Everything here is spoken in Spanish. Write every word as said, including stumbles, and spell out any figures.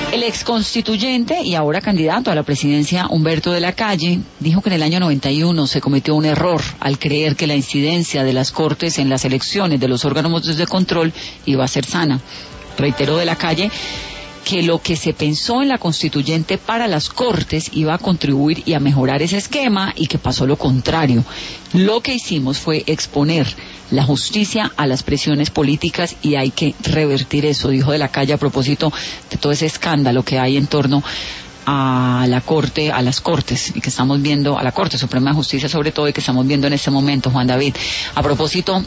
El exconstituyente y ahora candidato a la presidencia, Humberto de la Calle, dijo que en el año noventa y uno se cometió un error al creer que la incidencia de las Cortes en las elecciones de los órganos de control iba a ser sana. Reiteró de la Calle que lo que se pensó en la constituyente para las Cortes iba a contribuir y a mejorar ese esquema y que pasó lo contrario. Lo que hicimos fue exponer la justicia a las presiones políticas y hay que revertir eso, dijo de la Calle a propósito de todo ese escándalo que hay en torno a la Corte, a las Cortes, y que estamos viendo, a la Corte Suprema de Justicia sobre todo, y que estamos viendo en este momento, Juan David. A propósito